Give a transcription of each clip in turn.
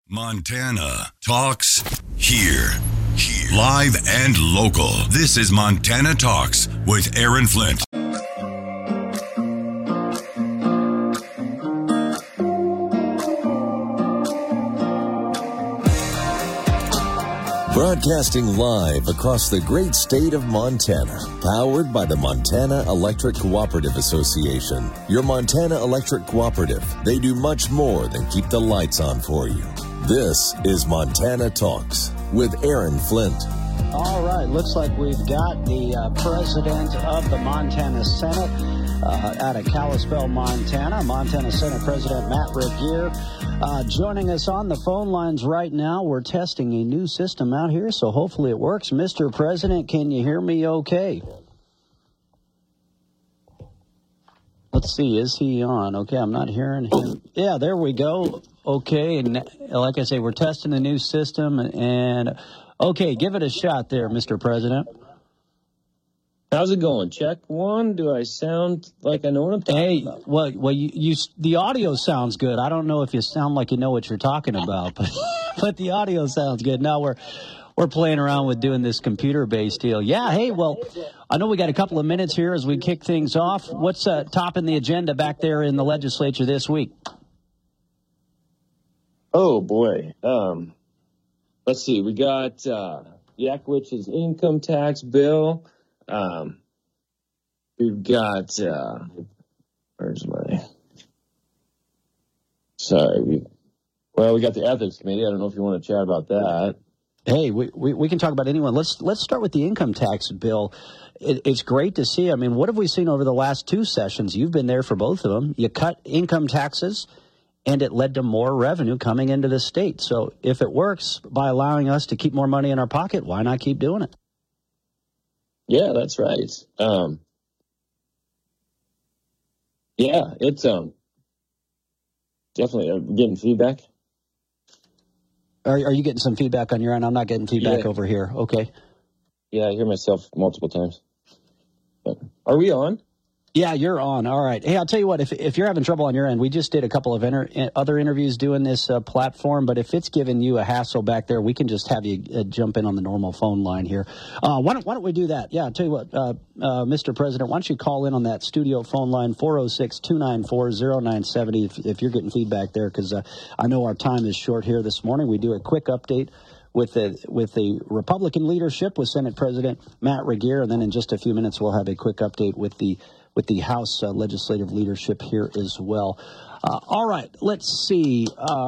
Montana Talks here. Live and local. This is Montana Talks with Aaron Flint. Broadcasting live across the great state of Montana, powered by the Montana Electric Cooperative Association. Your Montana Electric Cooperative, they do much more than keep the lights on for you. This is Montana Talks with Aaron Flint. All right, looks like we've got the president of the Montana Senate out of Kalispell, Montana. Montana Senate President Matt Regier joining us on the phone lines right now. We're testing a new system out here, so hopefully it works. Mr. President, can you hear me okay? Let's see, is he on? Okay, I'm not hearing him. Yeah, there we go. Okay, and like I say, we're testing a new system, and okay, give it a shot there, Mr. President. How's it going? Check one. Do I sound like I know what I'm talking about? Well, you the audio sounds good. I don't know if you sound like you know what you're talking about, but the audio sounds good. Now we're playing around with doing this computer-based deal. Yeah, hey, well, I know we got a couple of minutes here as we kick things off. What's topping the agenda back there in the legislature this week? Oh, boy. Let's see. We got Yakwich's income tax bill. We've got, where's my, sorry, we got the ethics committee. I don't know if you want to chat about that. Hey, we can talk about anyone. Let's start with the income tax bill. It's great to see. I mean, what have we seen over the last two sessions? You've been there for both of them. You cut income taxes, and it led to more revenue coming into the state. So if it works by allowing us to keep more money in our pocket, why not keep doing it? Yeah, that's right. Yeah, it's definitely getting feedback. Are you getting some feedback on your end? I'm not getting feedback over here. Okay. Yeah, I hear myself multiple times. But are we on? Yeah, you're on. All right. Hey, I'll tell you what, if you're having trouble on your end, we just did a couple of other interviews doing this platform, but if it's giving you a hassle back there, we can just have you jump in on the normal phone line here. Why don't we do that? Yeah, I'll tell you what, Mr. President, why don't you call in on that studio phone line, 406-294-0970, if you're getting feedback there, because I know our time is short here this morning. We do a quick update with the Republican leadership, with Senate President Matt Regier, and then in just a few minutes we'll have a quick update with the House legislative leadership here as well. All right, let's see.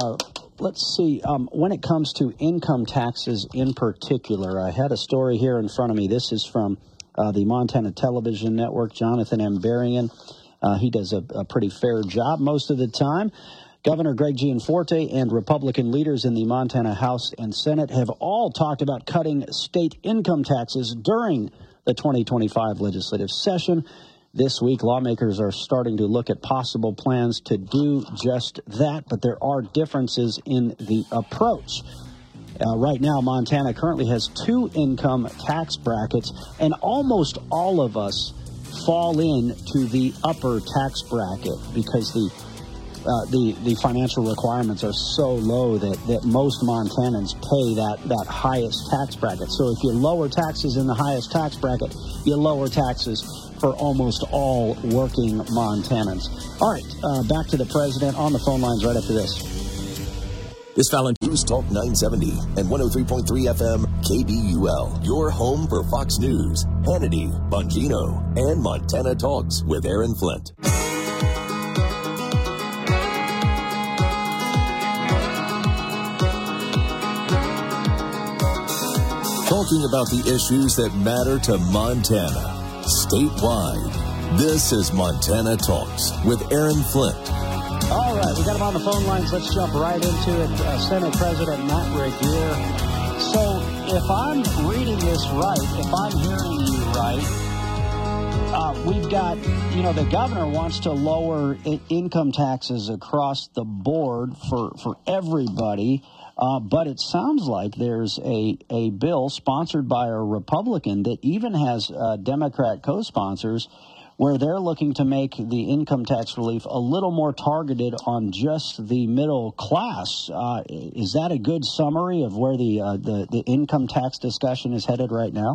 When it comes to income taxes in particular, I had a story here in front of me. This is from the Montana Television Network, Jonathan Amberian. He does a pretty fair job most of the time. Governor Greg Gianforte and Republican leaders in the Montana House and Senate have all talked about cutting state income taxes during the 2025 legislative session. This week, lawmakers are starting to look at possible plans to do just that, but there are differences in the approach. Right now, Montana currently has two income tax brackets, and almost all of us fall into the upper tax bracket because the financial requirements are so low that most Montanans pay that highest tax bracket. So if you lower taxes in the highest tax bracket, you lower taxes for almost all working Montanans. All right, back to the president on the phone lines right after this. This Valentine News Talk 970 and 103.3 FM KBUL. Your home for Fox News, Hannity, Bongino, and Montana Talks with Aaron Flint. Talking about the issues that matter to Montana statewide. This is Montana Talks with Aaron Flint. All right, we got him on the phone lines. Let's jump right into it. Senate President Matt Regier. So if I'm reading this right, if I'm hearing you right, we've got, the governor wants to lower income taxes across the board for everybody. But it sounds like there's a bill sponsored by a Republican that even has Democrat co-sponsors where they're looking to make the income tax relief a little more targeted on just the middle class. Is that a good summary of where the income tax discussion is headed right now?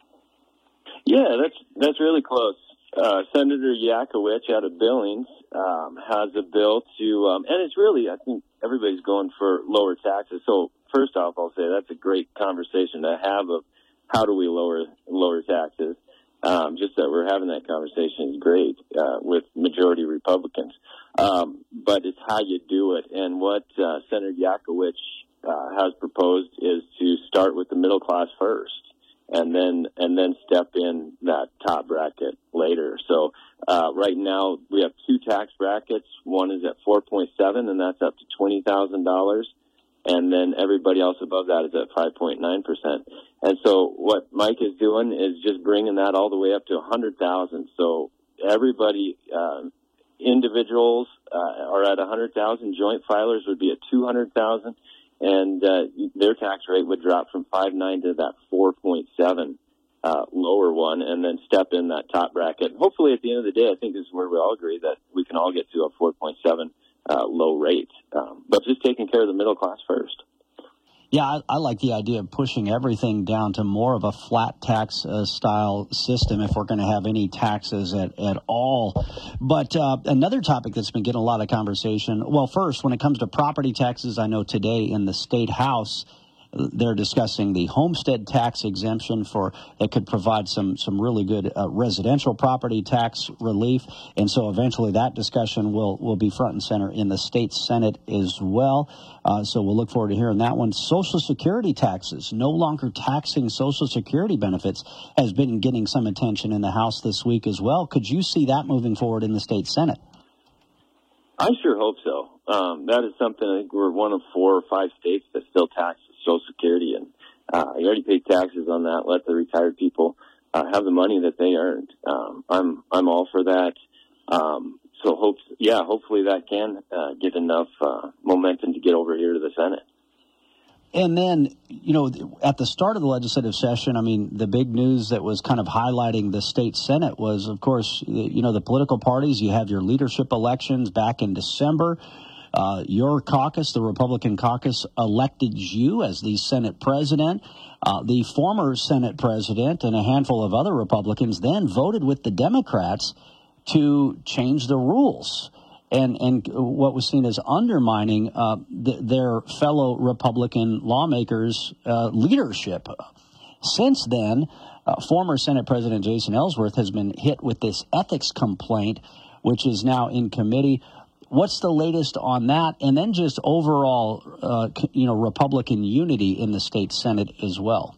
Yeah, that's really close. Senator Yakowicz out of Billings has a bill to, and it's really, I think everybody's going for lower taxes. So first off, I'll say that's a great conversation to have of how do we lower taxes. Just that we're having that conversation is great with majority Republicans. But it's how you do it. And what Senator Yakowicz has proposed is to start with the middle class first, and then step in that top bracket later. So right now we have two tax brackets. One is at 4.7, and that's up to $20,000. And then everybody else above that is at 5.9%. And so what Mike is doing is just bringing that all the way up to 100,000. So everybody, individuals are at 100,000. Joint filers would be at 200,000, and their tax rate would drop from 5.9 to that 4.7 lower one, and then step in that top bracket. Hopefully, at the end of the day, I think this is where we all agree that we can all get to a 4.7 low rate, but just taking care of the middle class first. Yeah, I like the idea of pushing everything down to more of a flat tax style system if we're going to have any taxes at all. But another topic that's been getting a lot of conversation, well, first, when it comes to property taxes, I know today in the State House, they're discussing the homestead tax exemption that could provide some really good residential property tax relief. And so eventually that discussion will be front and center in the state Senate as well. So we'll look forward to hearing that one. Social Security taxes, no longer taxing Social Security benefits, has been getting some attention in the House this week as well. Could you see that moving forward in the state Senate? I sure hope so. That is something, I think we're one of 4 or 5 states that still tax Social Security, and you already paid taxes on that. Let the retired people have the money that they earned. I'm all for that. So hopefully that can get enough momentum to get over here to the Senate. And then, at the start of the legislative session, I mean, the big news that was kind of highlighting the state Senate was, of course, the political parties. You have your leadership elections back in December. Your caucus, the Republican caucus, elected you as the Senate president. The former Senate president and a handful of other Republicans then voted with the Democrats to change the rules and what was seen as undermining their fellow Republican lawmakers' leadership. Since then, former Senate President Jason Ellsworth has been hit with this ethics complaint, which is now in committee. What's the latest on that? And then just overall, Republican unity in the state Senate as well.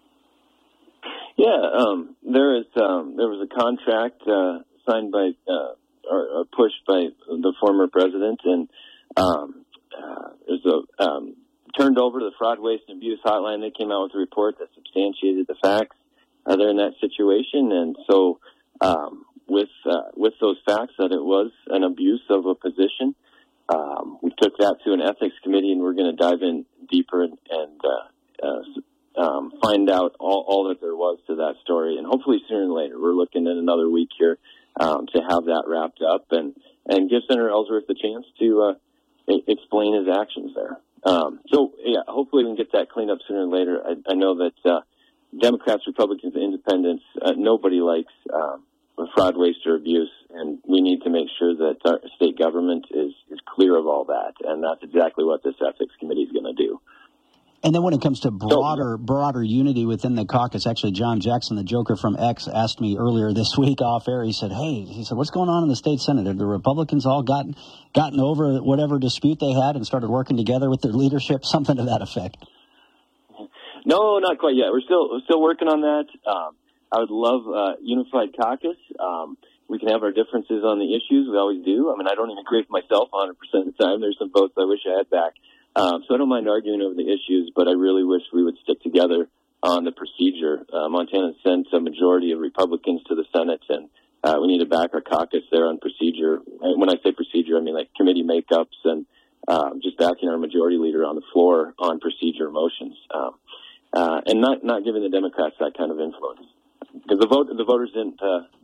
Yeah, there was a contract signed by or pushed by the former president, and there's a turned over to the Fraud, Waste, and Abuse Hotline. They came out with a report that substantiated the facts there in that situation, and so. With those facts that it was an abuse of a position, we took that to an ethics committee, and we're going to dive in deeper and find out all that there was to that story. And hopefully sooner than later, we're looking at another week here to have that wrapped up and give Senator Ellsworth the chance to explain his actions there. Hopefully we can get that cleaned up sooner than later. I know that Democrats, Republicans, and Independents, nobody likes fraud, waste, or abuse, and we need to make sure that our state government is clear of all that, and that's exactly what this ethics committee is going to do. And then when it comes to broader unity within the caucus, actually John Jackson, the Joker from X, asked me earlier this week off air. He said, what's going on in the state Senate? Have the Republicans all gotten over whatever dispute they had and started working together with their leadership? Something to that effect. No, not quite yet. We're still working on that. I would love unified caucus. We can have our differences on the issues. We always do. I mean, I don't even agree with myself 100% of the time. There's some votes I wish I had back. So I don't mind arguing over the issues, but I really wish we would stick together on the procedure. Montana sent a majority of Republicans to the Senate, and we need to back our caucus there on procedure. And when I say procedure, I mean like committee makeups and just backing our majority leader on the floor on procedure motions, and not giving the Democrats that kind of influence. Because the voters didn't vote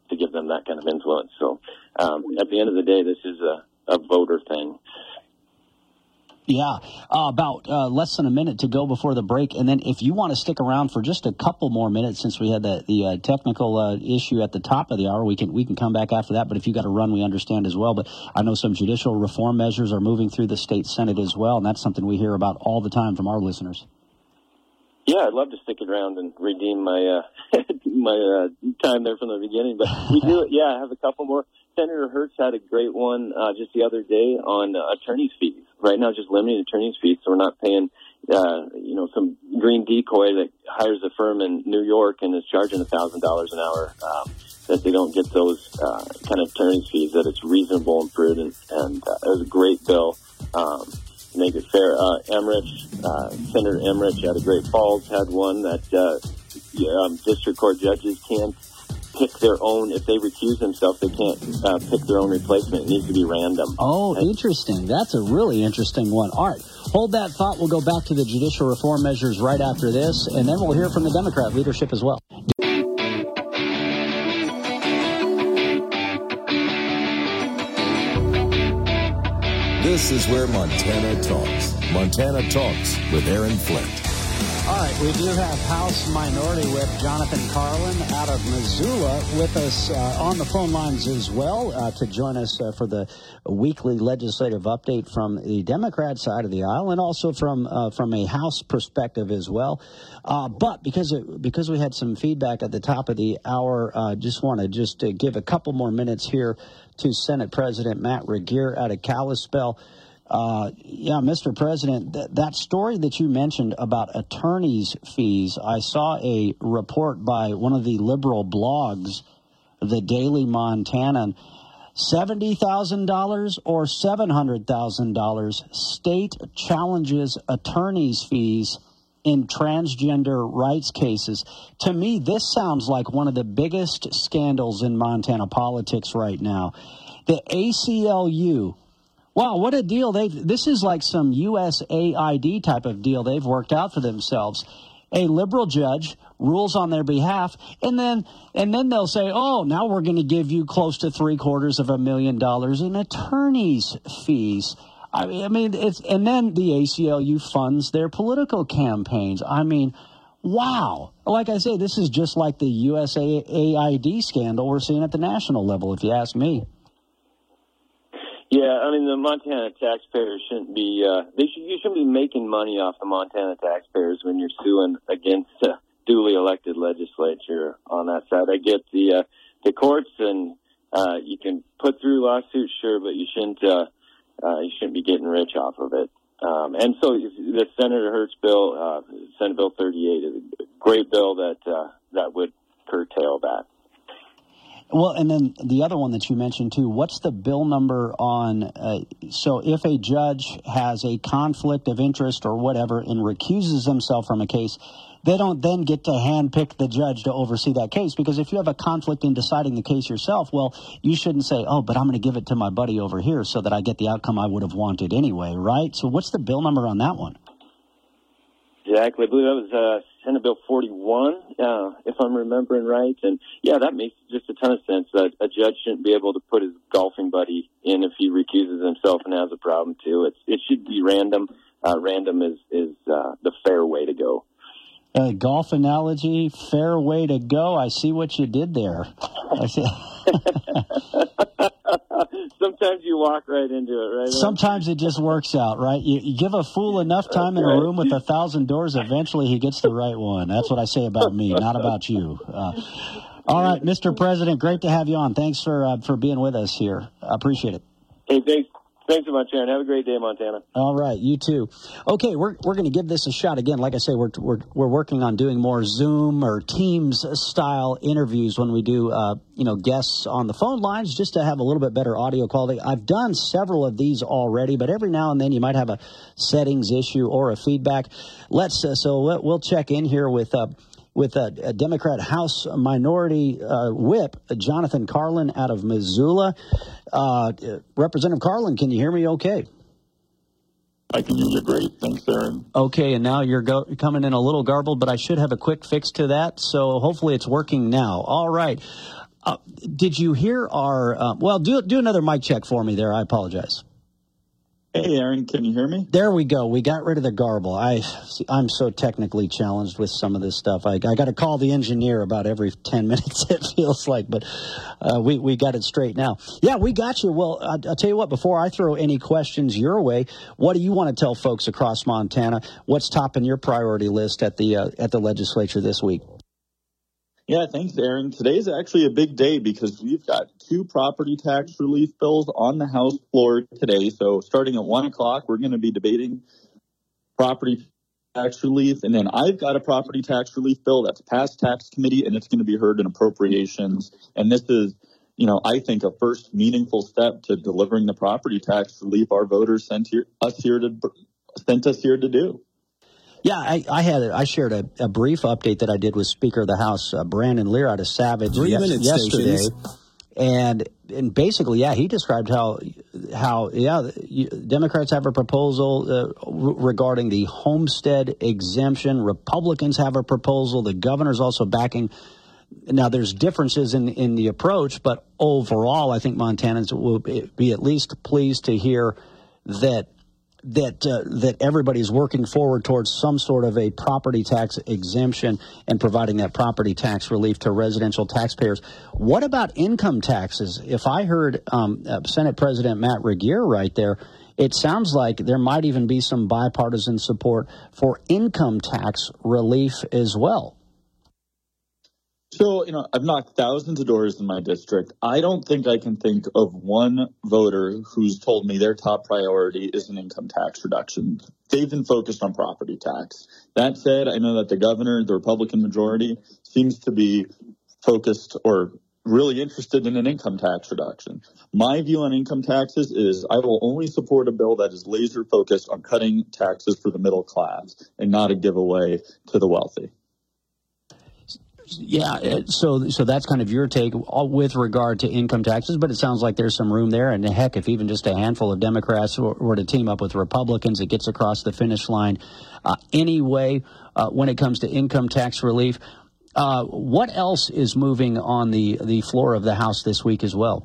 to give them that kind of influence. So at the end of the day, this is a voter thing. Yeah, about less than a minute to go before the break. And then if you want to stick around for just a couple more minutes, since we had the technical issue at the top of the hour, we can come back after that. But if you got to run, we understand as well. But I know some judicial reform measures are moving through the state Senate as well, and that's something we hear about all the time from our listeners. Yeah, I'd love to stick around and redeem my my time there from the beginning. But we do, I have a couple more. Senator Hertz had a great one just the other day on attorney's fees. Right now, just limiting attorney's fees, so we're not paying, some green decoy that hires a firm in New York and is charging $1,000 an hour. That they don't get those kind of attorney's fees. That it's reasonable and prudent, and it was a great bill. Make it fair. Senator Emmerich out of Great Falls had one that district court judges can't pick their own. If they recuse themselves, they can't pick their own replacement. It needs to be random. Oh, interesting. That's a really interesting one. All right. Hold that thought. We'll go back to the judicial reform measures right after this, and then we'll hear from the Democrat leadership as well. This is where Montana talks. Montana Talks with Aaron Flint. All right, we do have House Minority Whip Jonathan Carlin out of Missoula with us on the phone lines as well to join us for the weekly legislative update from the Democrat side of the aisle and also from a House perspective as well. But because we had some feedback at the top of the hour, just want to give a couple more minutes here to Senate President Matt Regier out of Kalispell. Mr. President, that story that you mentioned about attorneys' fees, I saw a report by one of the liberal blogs, the Daily Montanan, $70,000 or $700,000 state challenges attorneys' fees in transgender rights cases. To me, this sounds like one of the biggest scandals in Montana politics right now. The ACLU. Wow, what a deal. This is like some USAID type of deal they've worked out for themselves. A liberal judge rules on their behalf, and then they'll say, oh, now we're going to give you close to $750,000 in attorney's fees. I mean, and then the ACLU funds their political campaigns. I mean, wow. Like I say, this is just like the USAID scandal we're seeing at the national level, if you ask me. Yeah, I mean, the Montana taxpayers shouldn't be, you shouldn't be making money off the Montana taxpayers when you're suing against a duly elected legislature on that side. I get the courts, and you can put through lawsuits, sure, but you shouldn't be getting rich off of it. And so the Senator Hertz bill, Senate Bill 38, is a great bill that would curtail that. Well, and then the other one that you mentioned, too, what's the bill number on, so if a judge has a conflict of interest or whatever and recuses himself from a case, they don't then get to handpick the judge to oversee that case, because if you have a conflict in deciding the case yourself, well, you shouldn't say, oh, but I'm going to give it to my buddy over here so that I get the outcome I would have wanted anyway, right? So what's the bill number on that one? Exactly. I believe that was Senate Bill 41, if I'm remembering right. And, yeah, that makes just a ton of sense that a judge shouldn't be able to put his golfing buddy in if he recuses himself and has a problem, too. It should be random. Random is the fair way to go. Golf analogy, fair way to go. I see what you did there. Sometimes you walk right into it, right? Sometimes it just works out, right? You give a fool enough time in a room with 1,000 doors, eventually he gets the right one. That's what I say about me, not about you. All right, Mr. President, great to have you on. Thanks for being with us here. I appreciate it. Hey, thanks so much, Aaron. Have a great day, Montana. All right, you too. Okay, we're going to give this a shot again. Like I say, we're working on doing more Zoom or Teams style interviews when we do guests on the phone lines, just to have a little bit better audio quality. I've done several of these already, but every now and then you might have a settings issue or a feedback. We'll check in here with a Democrat House Minority Whip, Jonathan Carlin out of Missoula. Representative Carlin, can you hear me okay? I can hear you great. Thanks, Aaron. Okay, and now you're coming in a little garbled, but I should have a quick fix to that, so hopefully it's working now. All right. Did you hear our? Do another mic check for me there. I apologize. Hey, Aaron, can you hear me? There we go. We got rid of the garble. I'm so technically challenged with some of this stuff. I got to call the engineer about every 10 minutes, it feels like, but we got it straight now. Yeah, we got you. Well, I'll tell you what, before I throw any questions your way, what do you want to tell folks across Montana? What's topping your priority list at the legislature this week? Yeah, thanks, Aaron. Today's actually a big day because we've got 2 property tax relief bills on the House floor today. So starting at 1 o'clock, we're going to be debating property tax relief. And then I've got a property tax relief bill that's passed tax committee, and it's going to be heard in appropriations. And this is, I think a first meaningful step to delivering the property tax relief our voters sent us here to do. Yeah, I shared a brief update that I did with Speaker of the House, Brandon Lear out of Savage yesterday. And basically, yeah, he described how Democrats have a proposal regarding the homestead exemption. Republicans have a proposal. The governor's also backing. Now, there's differences in the approach, but overall, I think Montanans will be at least pleased to hear that everybody's working forward towards some sort of a property tax exemption and providing that property tax relief to residential taxpayers. What about income taxes? If I heard Senate President Matt Regier right there, it sounds like there might even be some bipartisan support for income tax relief as well. So, I've knocked thousands of doors in my district. I don't think I can think of one voter who's told me their top priority is an income tax reduction. They've been focused on property tax. That said, I know that the governor, the Republican majority, seems to be focused or really interested in an income tax reduction. My view on income taxes is I will only support a bill that is laser focused on cutting taxes for the middle class and not a giveaway to the wealthy. Yeah, so that's kind of your take with regard to income taxes, but it sounds like there's some room there. And heck, if even just a handful of Democrats were to team up with Republicans, it gets across the finish line. Anyway, when it comes to income tax relief, what else is moving on the floor of the House this week as well?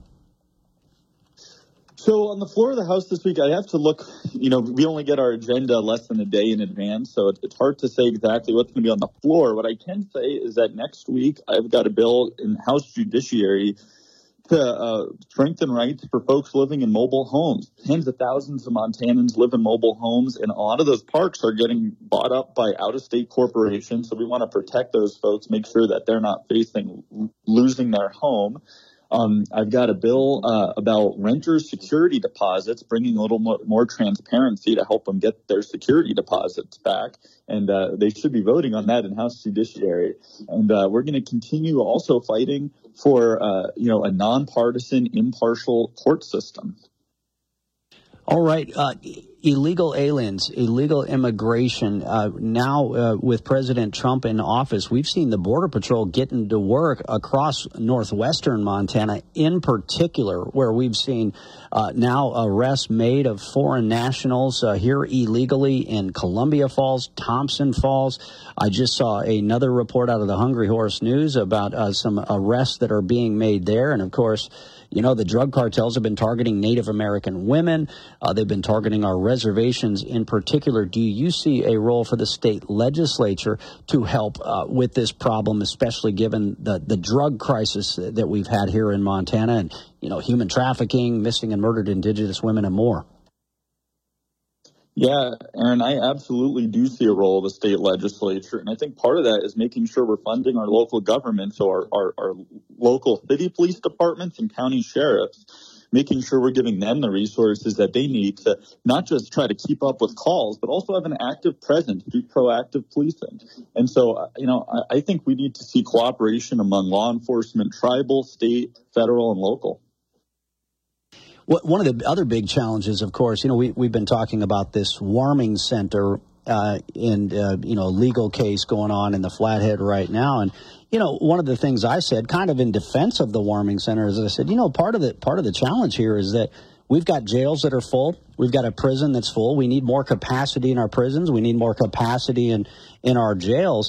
So on the floor of the House this week, I have to look, we only get our agenda less than a day in advance, so it's hard to say exactly what's going to be on the floor. What I can say is that next week I've got a bill in House Judiciary to strengthen rights for folks living in mobile homes. Tens of thousands of Montanans live in mobile homes, and a lot of those parks are getting bought up by out-of-state corporations, so we want to protect those folks, make sure that they're not facing losing their home. I've got a bill about renters' security deposits, bringing a little more transparency to help them get their security deposits back. And they should be voting on that in House Judiciary. And we're going to continue also fighting for, a nonpartisan, impartial court system. All right. Illegal aliens, illegal immigration. Now, with President Trump in office, we've seen the Border Patrol getting to work across northwestern Montana, in particular, where we've seen now arrests made of foreign nationals here illegally in Columbia Falls, Thompson Falls. I just saw another report out of the Hungry Horse News about some arrests that are being made there. And, of course, the drug cartels have been targeting Native American women. They've been targeting our reservations in particular. Do you see a role for the state legislature to help with this problem, especially given the drug crisis that we've had here in Montana and, human trafficking, missing and murdered Indigenous women and more? Yeah, Aaron, I absolutely do see a role of the state legislature. And I think part of that is making sure we're funding our local government, so our local city police departments and county sheriffs, making sure we're giving them the resources that they need to not just try to keep up with calls, but also have an active presence, do proactive policing. And so, I think we need to see cooperation among law enforcement, tribal, state, federal, and local. One of the other big challenges, of course, we've been talking about this warming center and legal case going on in the Flathead right now. And, one of the things I said kind of in defense of the warming center is I said, part of the challenge here is that we've got jails that are full. We've got a prison that's full. We need more capacity in our prisons. We need more capacity in our jails.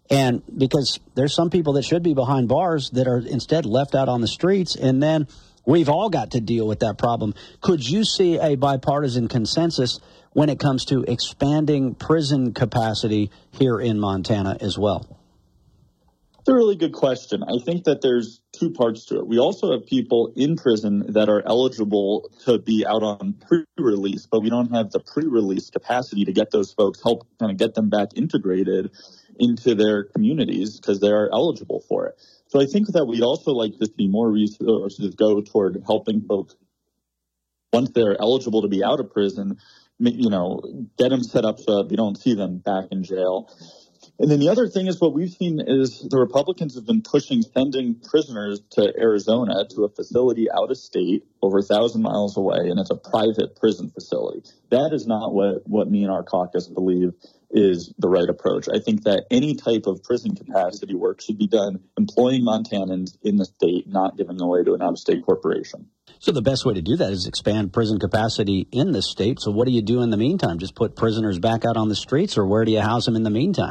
And because there's some people that should be behind bars that are instead left out on the streets, and then we've all got to deal with that problem. Could you see a bipartisan consensus when it comes to expanding prison capacity here in Montana as well? It's a really good question. I think that there's two parts to it. We also have people in prison that are eligible to be out on pre-release, but we don't have the pre-release capacity to get those folks, help kind of get them back integrated into their communities because they are eligible for it. So I think that we'd also like to see more resources go toward helping folks once they're eligible to be out of prison, get them set up so that we don't see them back in jail. And then the other thing is what we've seen is the Republicans have been pushing sending prisoners to Arizona to a facility out of state over 1,000 miles away, and it's a private prison facility. That is not what me and our caucus believe is the right approach. I think that any type of prison capacity work should be done employing Montanans in the state, not giving away to an out-of-state corporation. So the best way to do that is expand prison capacity in the state. So what do you do in the meantime? Just put prisoners back out on the streets, or where do you house them in the meantime?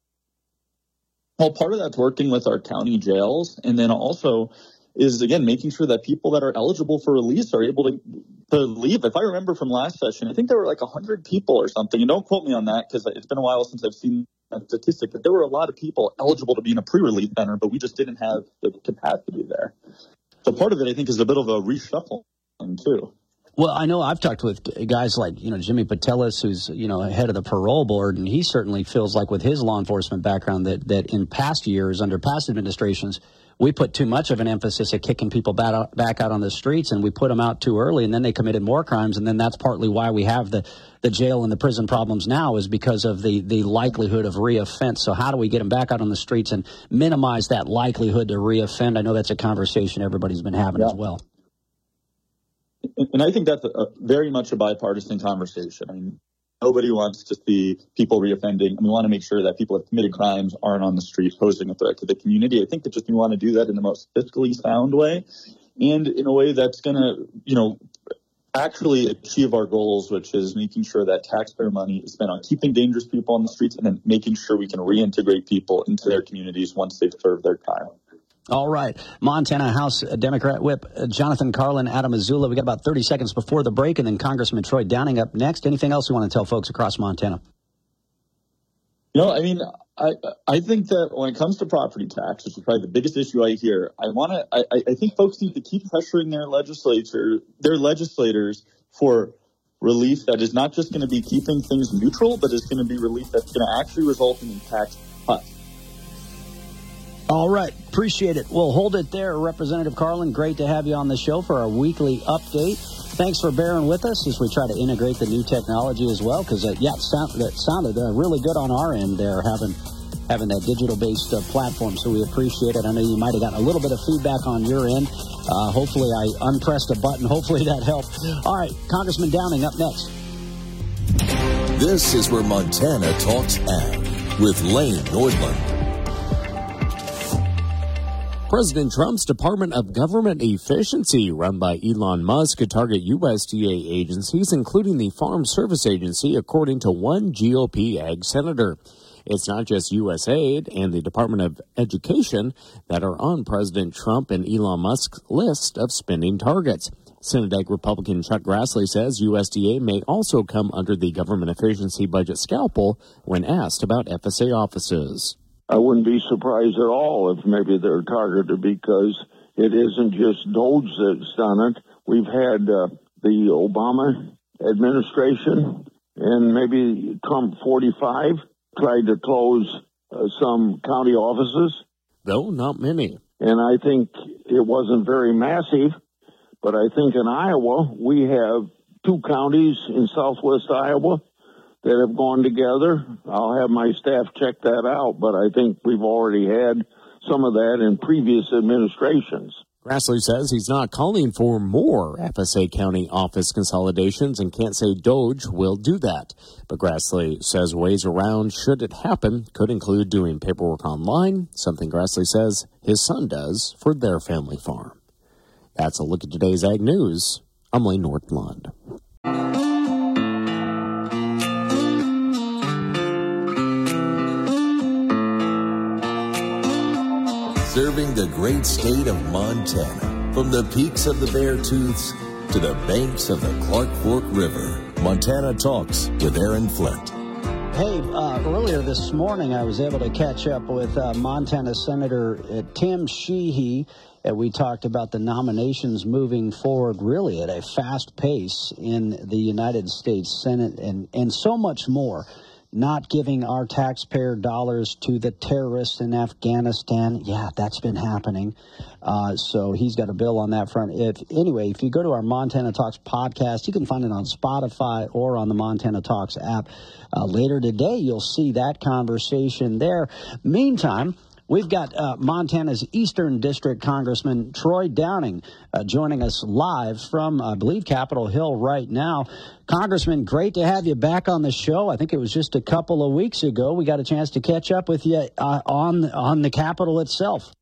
Well, part of that's working with our county jails, and then also is, again, making sure that people that are eligible for release are able to leave. If I remember from last session, I think there were like 100 people or something, and don't quote me on that because it's been a while since I've seen that statistic, but there were a lot of people eligible to be in a pre-release center, but we just didn't have the capacity there. So part of it, I think, is a bit of a reshuffle too. Well, I know I've talked with guys like, Jimmy Patelis, who's, head of the parole board, and he certainly feels like with his law enforcement background that in past years, under past administrations, we put too much of an emphasis at kicking people back out on the streets, and we put them out too early, and then they committed more crimes, and then that's partly why we have the jail and the prison problems now is because of the likelihood of reoffense. So how do we get them back out on the streets and minimize that likelihood to reoffend? I know that's a conversation everybody's been having as well. And I think that's very much a bipartisan conversation. I mean, nobody wants to see people reoffending, and we want to make sure that people who have committed crimes aren't on the street posing a threat to the community. I think that we want to do that in the most fiscally sound way and in a way that's going to, actually achieve our goals, which is making sure that taxpayer money is spent on keeping dangerous people on the streets and then making sure we can reintegrate people into their communities once they've served their time. All right. Montana House Democrat Whip Jonathan Carlin, Adam Azzullo. We got about 30 seconds before the break, and then Congressman Troy Downing up next. Anything else you want to tell folks across Montana? I think that when it comes to property tax, which is probably the biggest issue I hear, I think folks need to keep pressuring their legislators for relief that is not just going to be keeping things neutral, but is going to be relief that's going to actually result in tax cuts. All right. Appreciate it. We'll hold it there. Representative Carlin, great to have you on the show for our weekly update. Thanks for bearing with us as we try to integrate the new technology as well, because, that sounded really good on our end there, having that digital-based platform, so we appreciate it. I know you might have gotten a little bit of feedback on your end. Hopefully I unpressed a button. Hopefully that helped. All right. Congressman Downing up next. This is where Montana Talks Ag with Lane Nordlund. President Trump's Department of Government Efficiency, run by Elon Musk, could target USDA agencies, including the Farm Service Agency, according to one GOP ag senator. It's not just USAID and the Department of Education that are on President Trump and Elon Musk's list of spending targets. Senate Ag Republican Chuck Grassley says USDA may also come under the government efficiency budget scalpel when asked about FSA offices. I wouldn't be surprised at all if maybe they're targeted, because it isn't just Doge that's done it. We've had the Obama administration and maybe Trump 45 tried to close some county offices. Though not many. And I think it wasn't very massive, but I think in Iowa we have 2 counties in southwest Iowa that have gone together. I'll have my staff check that out, but I think we've already had some of that in previous administrations. Grassley says he's not calling for more FSA county office consolidations and can't say Doge will do that. But Grassley says ways around, should it happen, could include doing paperwork online, something Grassley says his son does for their family farm. That's a look at today's Ag News. I'm Lane Nordlund. serving the great state of Montana. From the peaks of the Beartooths to the banks of the Clark Fork River, Montana Talks with Aaron Flint. Hey, earlier this morning I was able to catch up with Montana Senator Tim Sheehy. We talked about the nominations moving forward really at a fast pace in the United States Senate and so much more. Not giving our taxpayer dollars to the terrorists in Afghanistan. Yeah, that's been happening. So he's got a bill on that front. If you go to our Montana Talks podcast, you can find it on Spotify or on the Montana Talks app. Later today, you'll see that conversation there. Meantime, we've got Montana's Eastern District Congressman Troy Downing joining us live from, I believe, Capitol Hill right now. Congressman, great to have you back on the show. I think it was just a couple of weeks ago we got a chance to catch up with you on the Capitol itself.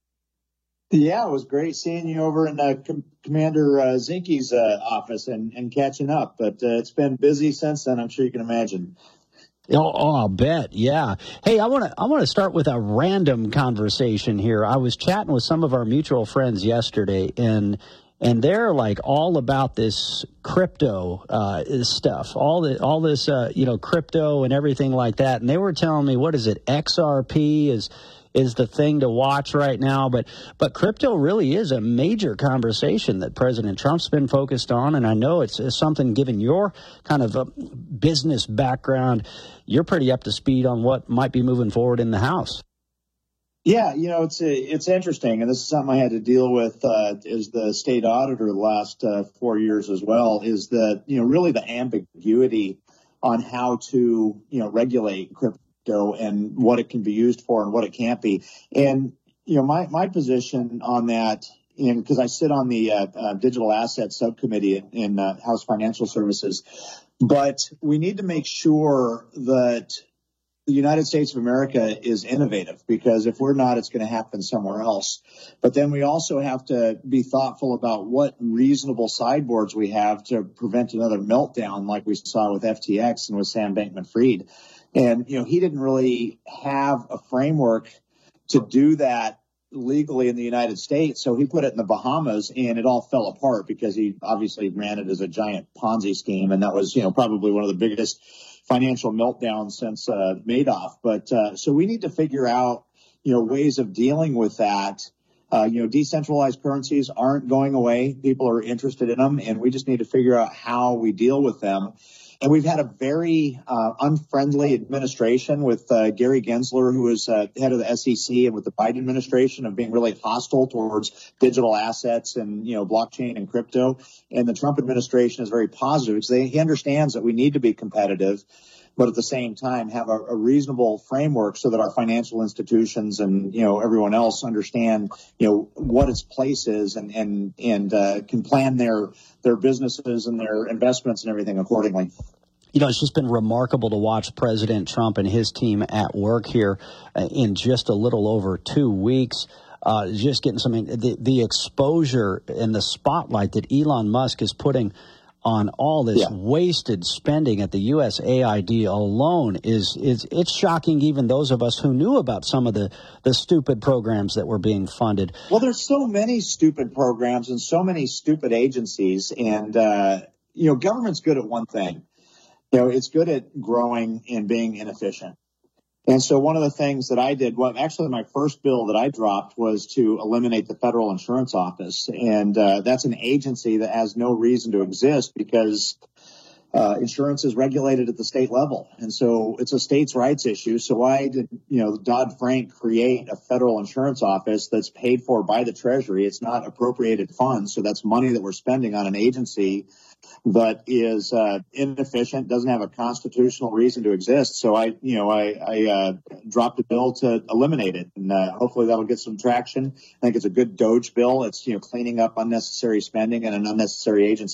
Yeah, it was great seeing you over in Commander Zinke's office and catching up. But it's been busy since then, I'm sure you can imagine. Oh, I'll bet. Yeah. Hey, I want to start with a random conversation here. I was chatting with some of our mutual friends yesterday, and they're like all about this crypto stuff, all this crypto and everything like that. And they were telling me, what is it? XRP is the thing to watch right now, but crypto really is a major conversation that President Trump's been focused on, and I know it's something, given your kind of a business background, you're pretty up to speed on what might be moving forward in the House. Yeah, it's interesting, and this is something I had to deal with as the state auditor the last 4 years as well, is that, really the ambiguity on how to, regulate crypto and what it can be used for and what it can't be. And, my position on that, because I sit on the digital asset subcommittee in House Financial Services, but we need to make sure that the United States of America is innovative, because if we're not, it's going to happen somewhere else. But then we also have to be thoughtful about what reasonable sideboards we have to prevent another meltdown like we saw with FTX and with Sam Bankman-Fried. And, he didn't really have a framework to do that legally in the United States. So he put it in the Bahamas, and it all fell apart because he obviously ran it as a giant Ponzi scheme. And that was, probably one of the biggest financial meltdowns since Madoff. But so we need to figure out, ways of dealing with that. Decentralized currencies aren't going away. People are interested in them, and we just need to figure out how we deal with them. And we've had a very unfriendly administration with Gary Gensler, who is head of the SEC, and with the Biden administration of being really hostile towards digital assets and, blockchain and crypto. And the Trump administration is very positive because he understands that we need to be competitive, but at the same time have a reasonable framework so that our financial institutions and, everyone else understand, what its place is and can plan their businesses and their investments and everything accordingly. It's just been remarkable to watch President Trump and his team at work here in just a little over 2 weeks. Just getting the exposure and the spotlight that Elon Musk is putting on all this wasted spending at the USAID alone it's shocking, even those of us who knew about some of the stupid programs that were being funded. Well, there's so many stupid programs and so many stupid agencies, and government's good at one thing. It's good at growing and being inefficient. And so one of the things that I did, actually my first bill that I dropped was to eliminate the Federal Insurance Office. And that's an agency that has no reason to exist because insurance is regulated at the state level. And so it's a states' rights issue. So why did, Dodd-Frank create a Federal Insurance Office that's paid for by the Treasury? It's not appropriated funds. So that's money that we're spending on an agency that is inefficient, doesn't have a constitutional reason to exist. So I dropped a bill to eliminate it, and hopefully that'll get some traction. I think it's a good DOGE bill. It's cleaning up unnecessary spending and an unnecessary agency.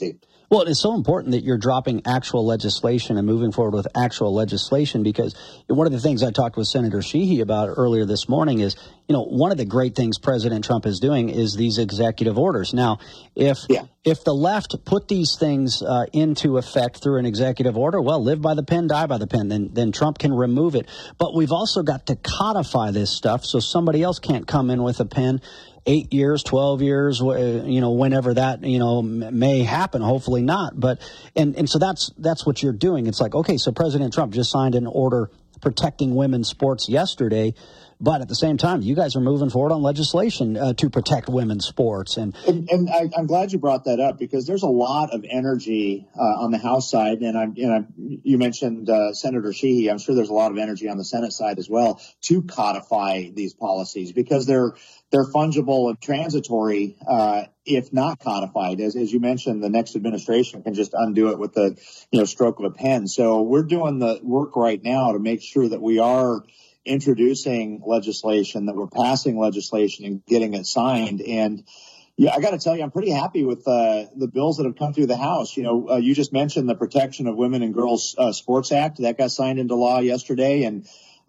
Well, it's so important that you're dropping actual legislation and moving forward with actual legislation, because one of the things I talked with Senator Sheehy about earlier this morning is, one of the great things President Trump is doing is these executive orders. Now, if the left put these things into effect through an executive order, well, live by the pen, die by the pen, then Trump can remove it. But we've also got to codify this stuff so somebody else can't come in with a pen 8 years, 12 years, whenever that, may happen, hopefully not. But, and so that's what you're doing. It's like, okay, so President Trump just signed an order protecting women's sports yesterday, but at the same time, you guys are moving forward on legislation to protect women's sports. And I'm glad you brought that up, because there's a lot of energy on the House side, you mentioned Senator Sheehy. I'm sure there's a lot of energy on the Senate side as well to codify these policies, because they're fungible and transitory if not codified. As you mentioned, the next administration can just undo it with the stroke of a pen. So we're doing the work right now to make sure that we are introducing legislation, that we're passing legislation and getting it signed. And I got to tell you, I'm pretty happy with the bills that have come through the House. You just mentioned the Protection of Women and Girls Sports Act that got signed into law yesterday, and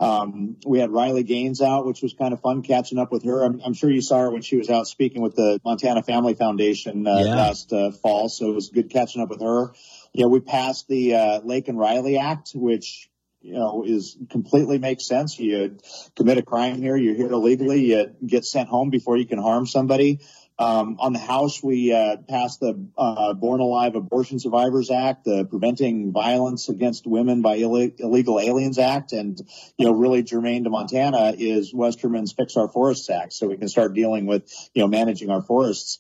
we had Riley Gaines out, which was kind of fun catching up with her. I'm sure you saw her when she was out speaking with the Montana Family Foundation last fall, so it was good catching up with her. We passed the Lake and Riley Act, which is completely makes sense. You commit a crime here, you're here illegally, you get sent home before you can harm somebody. On the House, we passed the Born Alive Abortion Survivors Act, the Preventing Violence Against Women by Illegal Aliens Act, and really germane to Montana is Westerman's Fix Our Forests Act, so we can start dealing with managing our forests.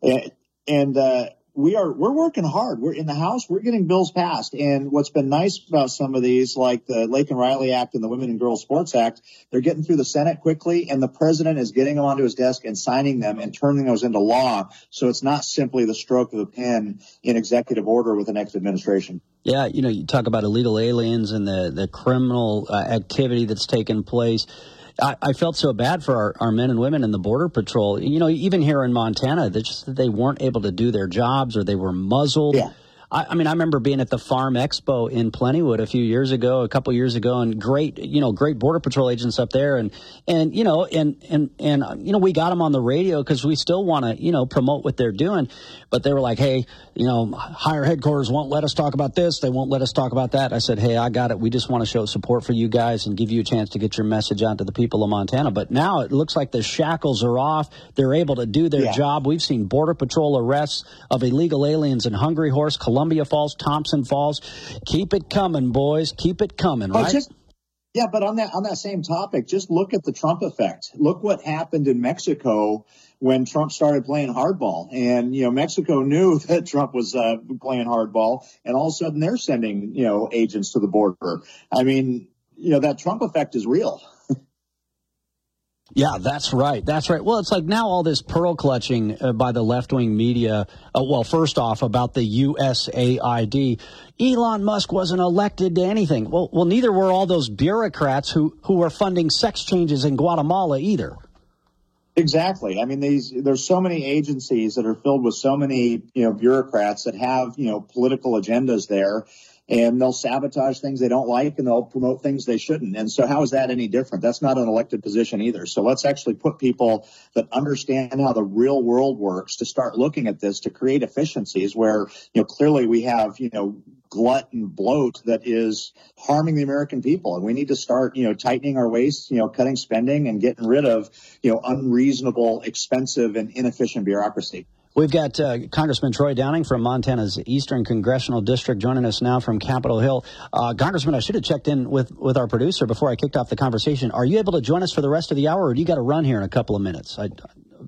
And we're working hard. We're in the House. We're getting bills passed. And what's been nice about some of these, like the Lake and Riley Act and the Women and Girls Sports Act, they're getting through the Senate quickly, and the president is getting them onto his desk and signing them and turning those into law. So it's not simply the stroke of a pen in executive order with the next administration. Yeah, you talk about illegal aliens and the criminal activity that's taken place. I felt so bad for our men and women in the Border Patrol. Even here in Montana, they weren't able to do their jobs, or they were muzzled. Yeah. I remember being at the Farm Expo in Plentywood a couple years ago, and great Border Patrol agents up there, and we got them on the radio because we still want to, promote what they're doing, but they were like, hey, higher headquarters won't let us talk about this. They won't let us talk about that. I said, hey, I got it. We just want to show support for you guys and give you a chance to get your message out to the people of Montana. But now it looks like the shackles are off. They're able to do their job. We've seen Border Patrol arrests of illegal aliens in Hungry Horse, Columbia Falls, Thompson Falls. Keep it coming, boys. Keep it coming, right? But on that same topic, just look at the Trump effect. Look what happened in Mexico when Trump started playing hardball. And, Mexico knew that Trump was playing hardball, and all of a sudden they're sending, agents to the border. I mean, that Trump effect is real. Yeah, that's right. That's right. Well, it's like now all this pearl clutching by the left-wing media. First off, about the USAID. Elon Musk wasn't elected to anything. Well, neither were all those bureaucrats who were funding sex changes in Guatemala either. Exactly. I mean, there's so many agencies that are filled with so many, bureaucrats that have, political agendas there. And they'll sabotage things they don't like, and they'll promote things they shouldn't. And so how is that any different? That's not an elected position either. So let's actually put people that understand how the real world works to start looking at this to create efficiencies where, clearly we have, glut and bloat that is harming the American people. And we need to start, tightening our waist, cutting spending and getting rid of, unreasonable, expensive, and inefficient bureaucracy. We've got Congressman Troy Downing from Montana's Eastern Congressional District joining us now from Capitol Hill. Congressman, I should have checked in with our producer before I kicked off the conversation. Are you able to join us for the rest of the hour, or do you got to run here in a couple of minutes? I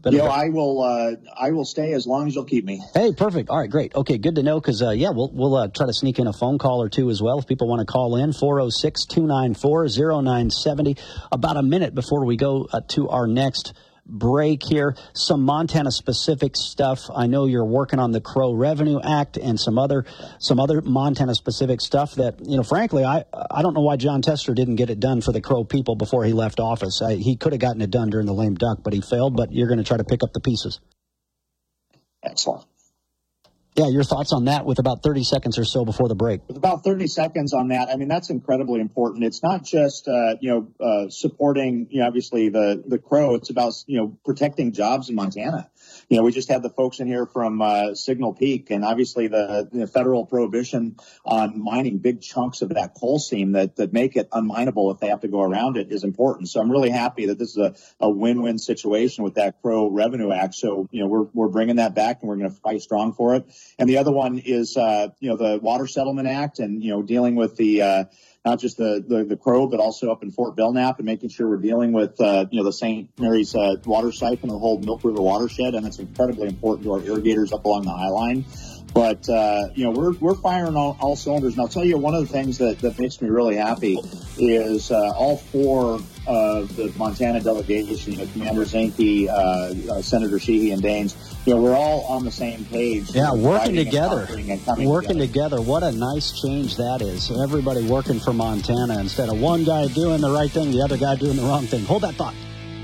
will stay as long as you'll keep me. Hey, perfect. All right, great. Okay, good to know, because, we'll try to sneak in a phone call or two as well if people want to call in, 406-294-0970. About a minute before we go to our next break here. Some Montana-specific stuff. I know you're working on the Crow Revenue Act and some other Montana-specific stuff that, frankly, I don't know why John Tester didn't get it done for the Crow people before he left office. He could have gotten it done during the lame duck, but he failed. But you're going to try to pick up the pieces. Excellent. Yeah, your thoughts on that with about 30 seconds or so before the break. With about 30 seconds on that, I mean, that's incredibly important. It's not just, supporting, obviously the Crow. It's about, protecting jobs in Montana. We just had the folks in here from Signal Peak, and obviously the federal prohibition on mining big chunks of that coal seam that make it unminable if they have to go around it is important. So I'm really happy that this is a win-win situation with that Crow Revenue Act. So, we're bringing that back, and we're going to fight strong for it. And the other one is, the Water Settlement Act and, dealing with the not just the Crow, but also up in Fort Belknap and making sure we're dealing with, the St. Mary's water siphon, the whole Milk River watershed. And it's incredibly important to our irrigators up along the High Line. But, we're firing all cylinders. And I'll tell you, one of the things that makes me really happy is all four of the Montana delegation, Commander Zinke, Senator Sheehy, and Daines, we're all on the same page. Yeah, working together. Working together. What a nice change that is. Everybody working for Montana instead of one guy doing the right thing, the other guy doing the wrong thing. Hold that thought.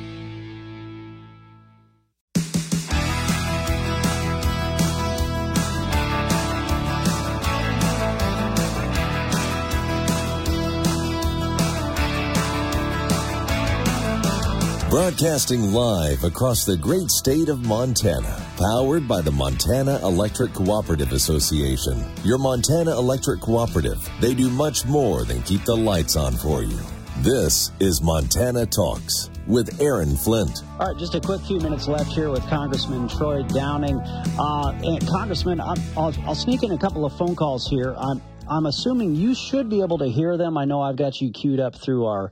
Broadcasting live across the great state of Montana, powered by the Montana Electric Cooperative Association. Your Montana Electric Cooperative. They do much more than keep the lights on for you. This is Montana Talks with Aaron Flint. All right, just a quick few minutes left here with Congressman Troy Downing. And Congressman, I'll sneak in a couple of phone calls here. I'm assuming you should be able to hear them. I know I've got you queued up through our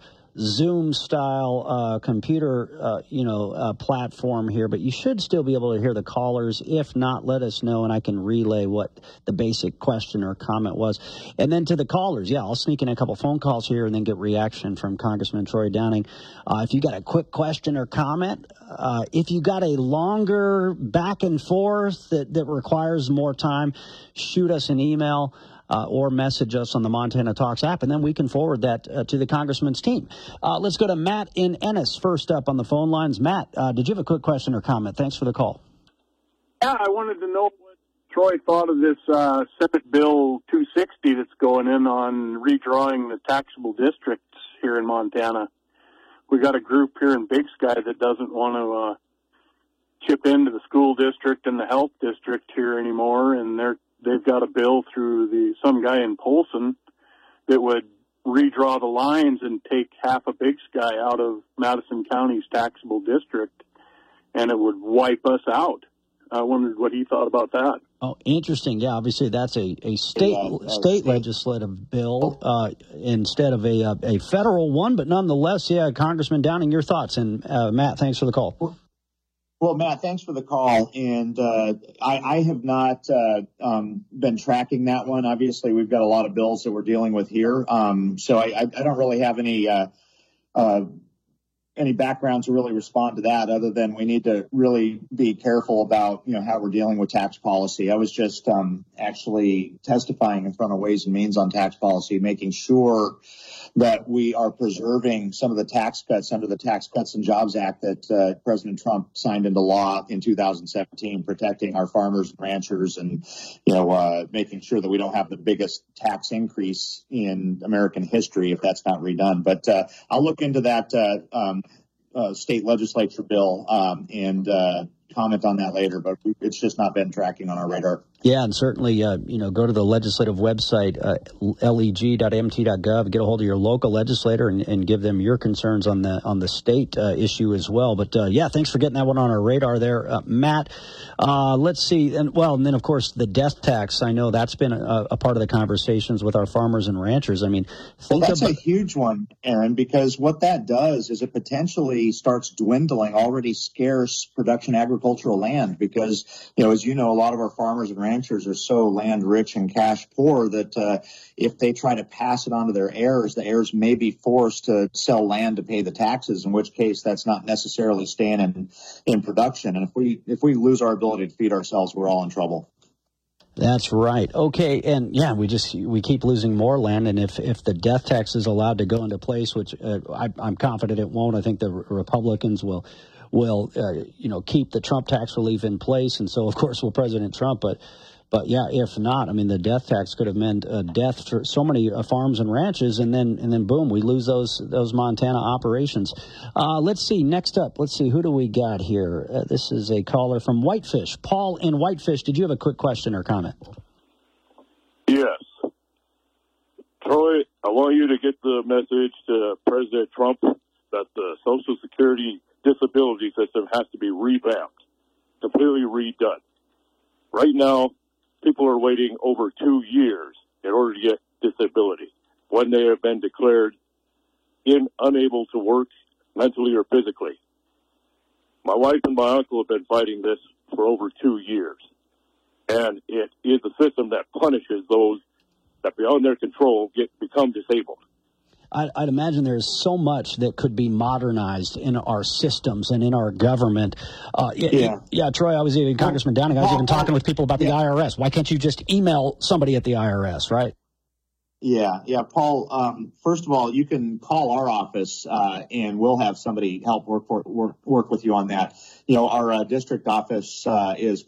Zoom-style computer, platform here, but you should still be able to hear the callers. If not, let us know, and I can relay what the basic question or comment was. And then to the callers, I'll sneak in a couple phone calls here and then get reaction from Congressman Troy Downing. If you got a quick question or comment, if you got a longer back and forth that requires more time, shoot us an email. Or message us on the Montana Talks app, and then we can forward that to the congressman's team. Let's go to Matt in Ennis first up on the phone lines. Matt, did you have a quick question or comment? Thanks for the call. Yeah, I wanted to know what Troy thought of this Senate Bill 260 that's going in on redrawing the taxable districts here in Montana. We got a group here in Big Sky that doesn't want to chip into the school district and the health district here anymore, and they've got a bill through some guy in Polson that would redraw the lines and take half of Big Sky out of Madison County's taxable district, and it would wipe us out. I wondered what he thought about that. Oh, interesting. Yeah, obviously that's a state legislative bill instead of a federal one, but nonetheless, Congressman Downing, your thoughts. And Matt, thanks for the call. Well, Matt, thanks for the call. And I have not been tracking that one. Obviously, we've got a lot of bills that we're dealing with here. So I don't really have any background to really respond to that other than we need to really be careful about, how we're dealing with tax policy. I was just actually testifying in front of Ways and Means on tax policy, making sure that we are preserving some of the tax cuts under the Tax Cuts and Jobs Act that President Trump signed into law in 2017, protecting our farmers and ranchers and, making sure that we don't have the biggest tax increase in American history if that's not redone. But I'll look into that state legislature bill and comment on that later, but it's just not been tracking on our radar. Yeah, and certainly, go to the legislative website, leg.mt.gov, get a hold of your local legislator and give them your concerns on the state issue as well. But, thanks for getting that one on our radar there. Matt, let's see. And then, of course, the death tax. I know that's been a part of the conversations with our farmers and ranchers. I mean, that's a huge one, Aaron, because what that does is it potentially starts dwindling already scarce production agricultural land because, as you know, a lot of our farmers and ranchers are so land rich and cash poor that if they try to pass it on to their heirs, the heirs may be forced to sell land to pay the taxes, in which case that's not necessarily staying in production. And if we lose our ability to feed ourselves, we're all in trouble. That's right. Okay, and we keep losing more land, and if the death tax is allowed to go into place, which I'm confident it won't, I think the Republicans will keep the Trump tax relief in place, and so of course will President Trump. But But yeah, if not, I mean, the death tax could have meant death for so many farms and ranches, and then boom, we lose those Montana operations. Let's see. Next up, who do we got here? This is a caller from Whitefish. Paul in Whitefish. Did you have a quick question or comment? Yes. Troy, I want you to get the message to President Trump that the Social Security disability system has to be revamped, completely redone. Right now, people are waiting over 2 years in order to get disability when they have been declared unable to work mentally or physically. My wife and my uncle have been fighting this for over 2 years, and it is a system that punishes those that beyond their control become disabled. I'd imagine there's so much that could be modernized in our systems and in our government. Troy, Congressman Downing, I was even talking with people about the IRS. Why can't you just email somebody at the IRS, right? Yeah, Paul. First of all, you can call our office, and we'll have somebody help work with you on that. You know, our district office is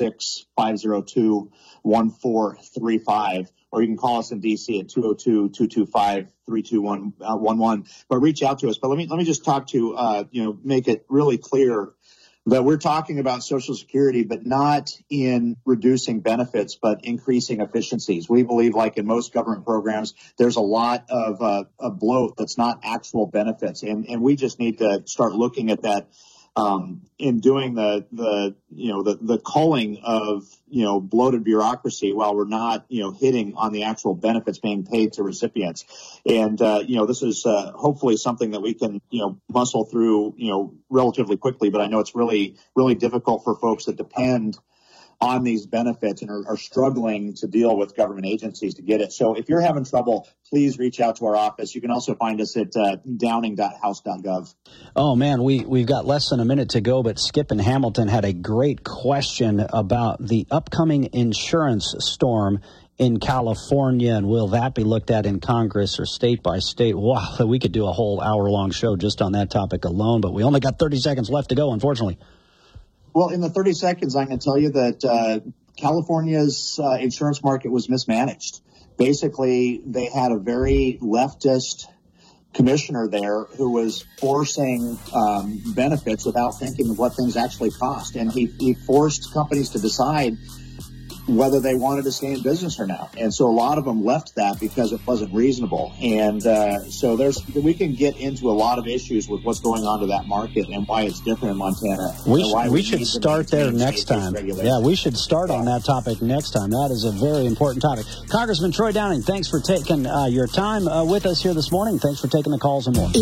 406-502-1435, or you can call us in DC at 202-225-32111. But reach out to us. But let me just talk to make it really clear that we're talking about Social Security, but not in reducing benefits, but increasing efficiencies. We believe, like in most government programs, there's a lot of bloat that's not actual benefits, and we just need to start looking at that in doing the culling of bloated bureaucracy while we're not hitting on the actual benefits being paid to recipients. And this is hopefully something that we can muscle through relatively quickly. But I know it's really, really difficult for folks that depend on these benefits and are struggling to deal with government agencies to get it. So if you're having trouble, please reach out to our office. You can also find us at downing.house.gov. Oh, man, we've got less than a minute to go, but Skip in Hamilton had a great question about the upcoming insurance storm in California, and will that be looked at in Congress or state by state? Wow, we could do a whole hour-long show just on that topic alone, but we only got 30 seconds left to go, unfortunately. Well, in the 30 seconds, I'm going to tell you that California's insurance market was mismanaged. Basically, they had a very leftist commissioner there who was forcing benefits without thinking of what things actually cost. And he forced companies to decide whether they wanted to stay in business or not. And so a lot of them left that because it wasn't reasonable. And so we can get into a lot of issues with what's going on to that market and why it's different in Montana. We should start there next time. Yeah, we should start on that topic next time. That is a very important topic. Congressman Troy Downing, thanks for taking your time with us here this morning. Thanks for taking the calls and more.